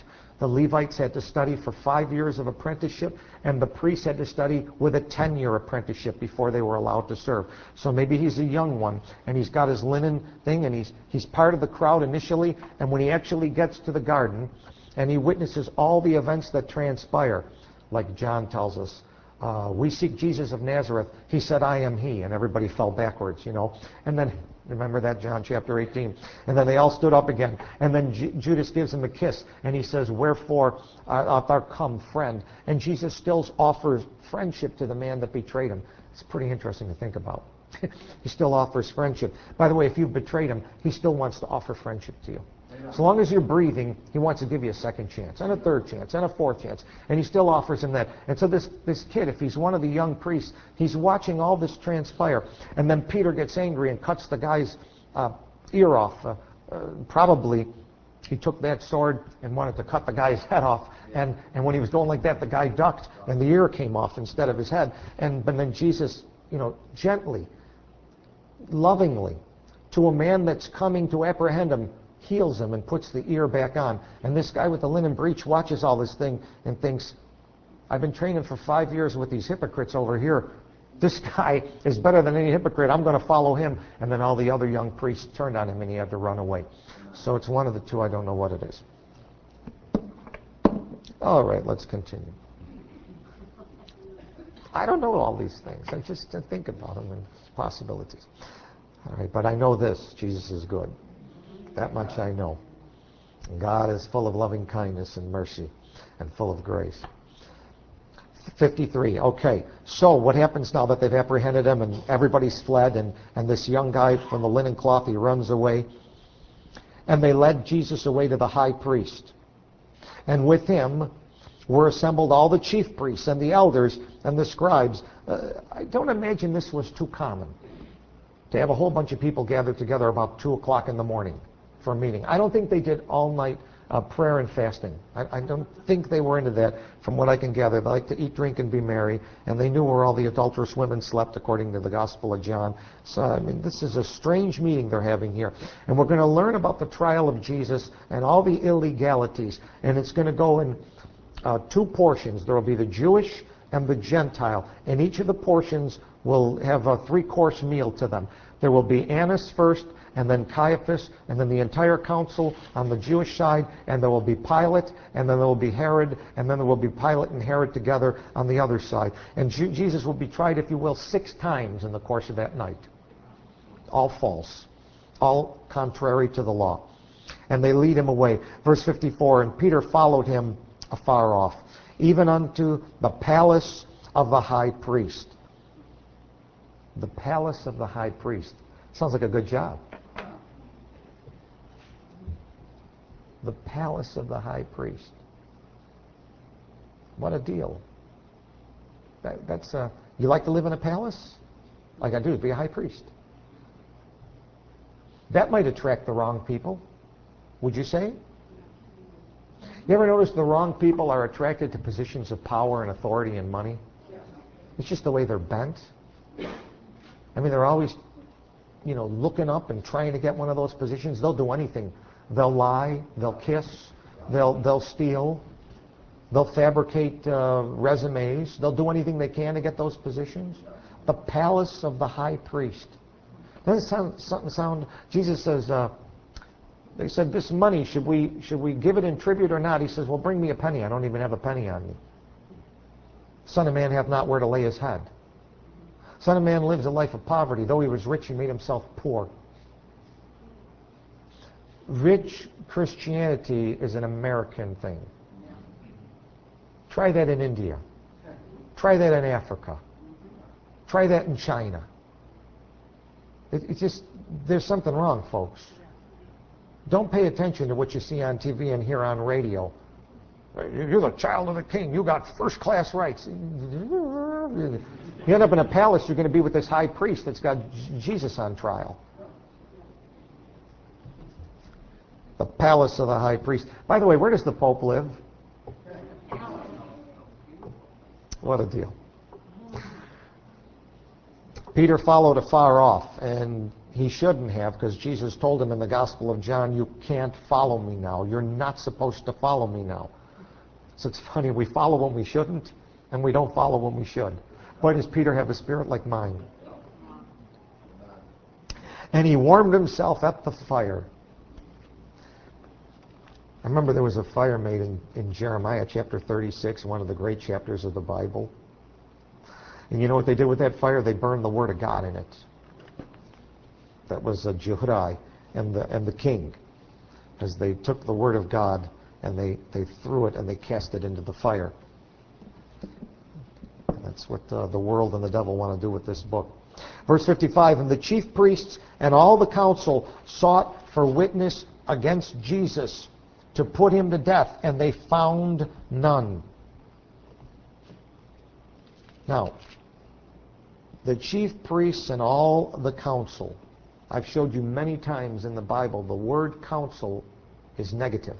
The Levites had to study for 5 years of apprenticeship, and the priests had to study with a 10-year apprenticeship before they were allowed to serve. So maybe he's a young one, and he's got his linen thing, and he's part of the crowd initially, and when he actually gets to the garden, and he witnesses all the events that transpire, like John tells us, we seek Jesus of Nazareth. He said, I am he. And everybody fell backwards, And then, remember that, John chapter 18? And then they all stood up again. And then Judas gives him a kiss. And he says, wherefore art thou come, friend? And Jesus still offers friendship to the man that betrayed him. It's pretty interesting to think about. He still offers friendship. By the way, if you've betrayed him, he still wants to offer friendship to you. As long as you're breathing, he wants to give you a second chance, and a third chance, and a fourth chance. And he still offers him that. And so this kid, if he's one of the young priests, he's watching all this transpire. And then Peter gets angry and cuts the guy's ear off. Probably he took that sword and wanted to cut the guy's head off. And when he was going like that, the guy ducked, and the ear came off instead of his head. But then Jesus, gently, lovingly, to a man that's coming to apprehend him, heals him and puts the ear back on. And this guy with the linen breech watches all this thing and thinks, I've been training for 5 years with these hypocrites over here. This guy is better than any hypocrite. I'm going to follow him. And then all the other young priests turned on him and he had to run away. So it's one of the two. I don't know what it is. All right, let's continue. I don't know all these things. I just think about them and possibilities. All right, but I know this. Jesus is good. That much I know. God is full of loving kindness and mercy and full of grace. 53. Okay, so what happens now that they've apprehended him and everybody's fled and this young guy from the linen cloth, he runs away. And they led Jesus away to the high priest. And with him were assembled all the chief priests and the elders and the scribes. I don't imagine this was too common, to have a whole bunch of people gathered together about 2 o'clock in the morning for a meeting. I don't think they did all-night prayer and fasting. I don't think they were into that, from what I can gather. They like to eat, drink, and be merry, and they knew where all the adulterous women slept, according to the Gospel of John. So, this is a strange meeting they're having here. And we're going to learn about the trial of Jesus and all the illegalities, and it's going to go in 2 portions. There will be the Jewish and the Gentile, and each of the portions will have a 3-course meal to them. There will be Annas first, and then Caiaphas, and then the entire council on the Jewish side, and there will be Pilate, and then there will be Herod, and then there will be Pilate and Herod together on the other side. And Jesus will be tried, if you will, 6 times in the course of that night. All false. All contrary to the law. And they lead him away. Verse 54, and Peter followed him afar off, even unto the palace of the high priest. The palace of the high priest. Sounds like a good job. The palace of the high priest. What a deal. That's you like to live in a palace? Like I do, be a high priest. That might attract the wrong people. Would you say? You ever notice the wrong people are attracted to positions of power and authority and money? It's just the way they're bent. They're always, looking up and trying to get one of those positions. They'll do anything. They'll lie. They'll kiss. They'll steal. They'll fabricate resumes. They'll do anything they can to get those positions. The palace of the high priest. Doesn't something sound? Jesus says, they said, this money, should we give it in tribute or not? He says, well, bring me a penny. I don't even have a penny on me. Son of Man hath not where to lay his head. Son of Man lives a life of poverty. Though he was rich, he made himself poor. Rich Christianity is an American thing. Try that in India. Try that in Africa. Try that in China. It's just, there's something wrong, folks. Don't pay attention to what you see on TV and hear on radio. You're the child of the king. You got first-class rights. You end up in a palace, you're going to be with this high priest that's got Jesus on trial. The palace of the high priest. By the way, where does the Pope live? What a deal. Peter followed afar off, and he shouldn't have, because Jesus told him in the Gospel of John, you can't follow me now. You're not supposed to follow me now. So it's funny, we follow when we shouldn't, and we don't follow when we should. Boy, does Peter have a spirit like mine. And he warmed himself at the fire. I remember there was a fire made in Jeremiah chapter 36, one of the great chapters of the Bible. And you know what they did with that fire? They burned the Word of God in it. That was Jehudi and the king. As they took the Word of God and they threw it and they cast it into the fire. That's what the world and the devil want to do with this book. Verse 55, and the chief priests and all the council sought for witness against Jesus to put him to death, and they found none. Now, the chief priests and all the council, I've showed you many times in the Bible, the word council is negative.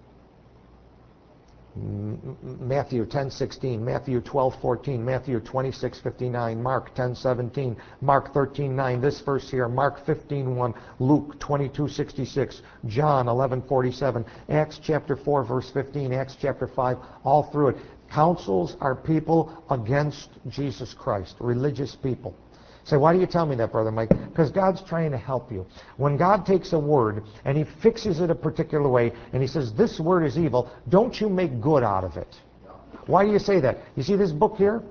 Matthew 10:16, Matthew 12:14, Matthew 26:59, Mark 10:17, Mark 13:9, this verse here, Mark 15:1, Luke 22:66, John 11:47, Acts chapter 4 verse 15, Acts chapter 5, all through it. Councils are people against Jesus Christ, religious people. Say, why do you tell me that, Brother Mike? Because God's trying to help you. When God takes a word and he fixes it a particular way and he says, this word is evil, don't you make good out of it. Why do you say that? You see this book here?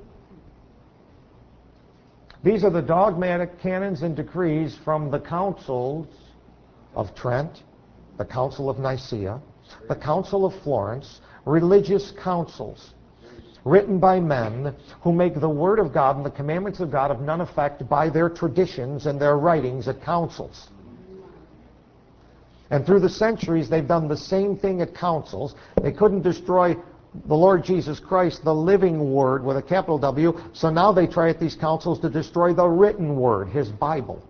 These are the dogmatic canons and decrees from the councils of Trent, the Council of Nicaea, the Council of Florence, religious councils, written by men who make the Word of God and the commandments of God of none effect by their traditions and their writings at councils. And through the centuries, they've done the same thing at councils. They couldn't destroy the Lord Jesus Christ, the living Word with a capital W, so now they try at these councils to destroy the written Word, His Bible.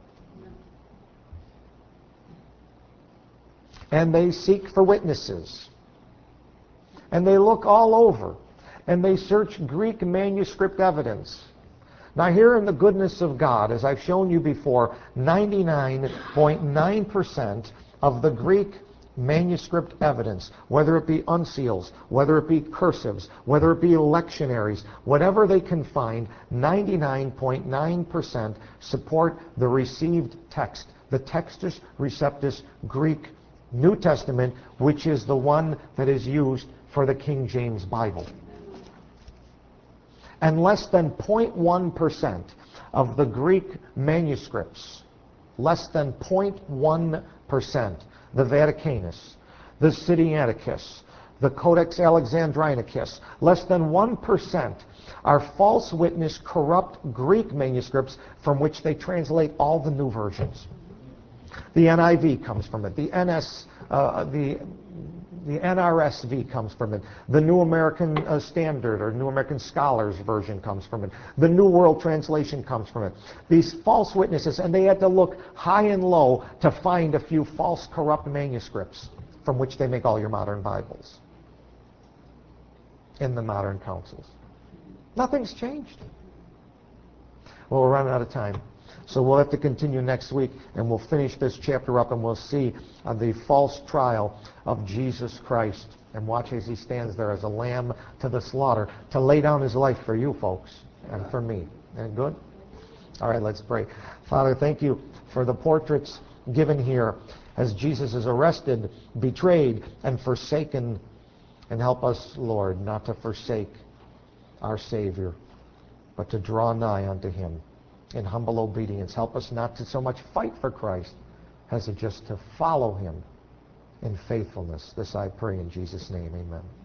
And they seek for witnesses. And they look all over. And they search Greek manuscript evidence. Now here in the goodness of God, as I've shown you before, 99.9% of the Greek manuscript evidence, whether it be uncials, whether it be cursives, whether it be lectionaries, whatever they can find, 99.9% support the received text, the Textus Receptus Greek New Testament, which is the one that is used for the King James Bible. And less than 0.1% of the Greek manuscripts, less than 0.1%, the Vaticanus, the Sinaiticus, the Codex Alexandrinicus, less than 1% are false witness, corrupt Greek manuscripts from which they translate all the new versions. The NIV comes from it. The NRSV comes from it. The New American Standard or New American Scholars Version comes from it. The New World Translation comes from it. These false witnesses, and they had to look high and low to find a few false, corrupt manuscripts from which they make all your modern Bibles in the modern councils. Nothing's changed. Well, we're running out of time. So we'll have to continue next week, and we'll finish this chapter up, and we'll see the false trial of Jesus Christ. And watch as he stands there as a lamb to the slaughter to lay down his life for you folks and for me. Isn't it good? All right, let's pray. Father, thank you for the portraits given here as Jesus is arrested, betrayed, and forsaken. And help us, Lord, not to forsake our Savior, but to draw nigh unto him in humble obedience. Help us not to so much fight for Christ as just to follow him in faithfulness. This I pray in Jesus' name. Amen.